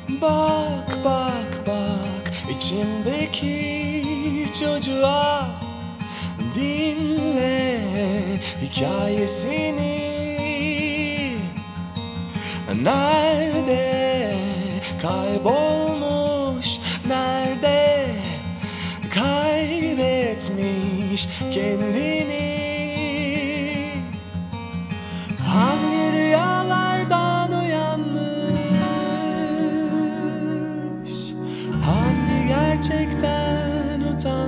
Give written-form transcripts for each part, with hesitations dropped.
Bak bak bak içimdeki çocuğa, dinle hikayesini. Nerede kaybolmuş, nerede kaybetmiş kendini? Hangi rüyalardan uyanmış, hangi gerçekten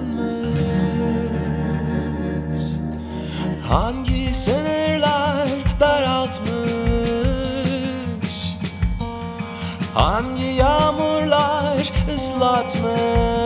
utanmış, hangi sınırlar daraltmış, hangi yağmurlar ıslatmış?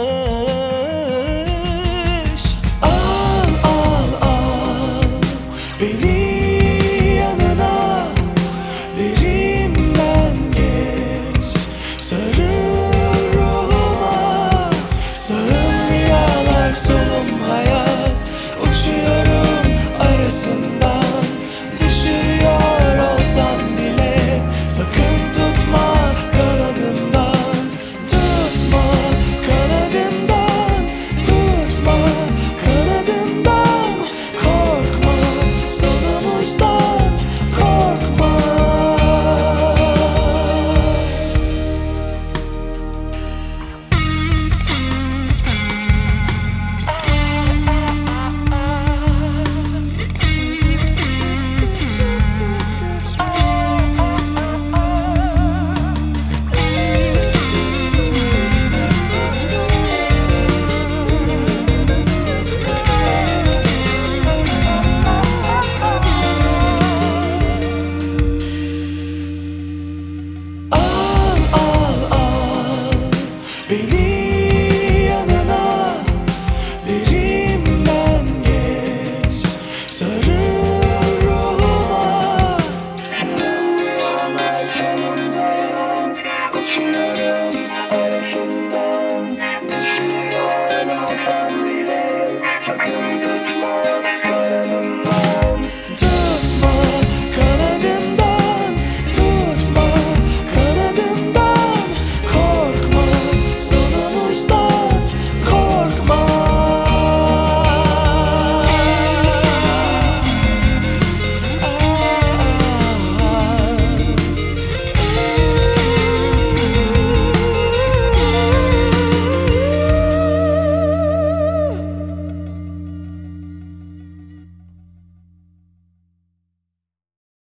Al al al beni yanına, derimden geç, sarıl ruhuma. Sağım rüyalar, solum hayat, uçuyorum arasından. Düşüyor olsam bile sakın tutma kanadımdan, tutma kanadımdan, tutma kanadımdan. Korkma sonumuzdan, korkma. Al al al beni yanına, derimden geç, sarıl ruhuma. Sağım rüyalar, solum hayat, uçuyorum arasından. Düşüyor olsam bile sakın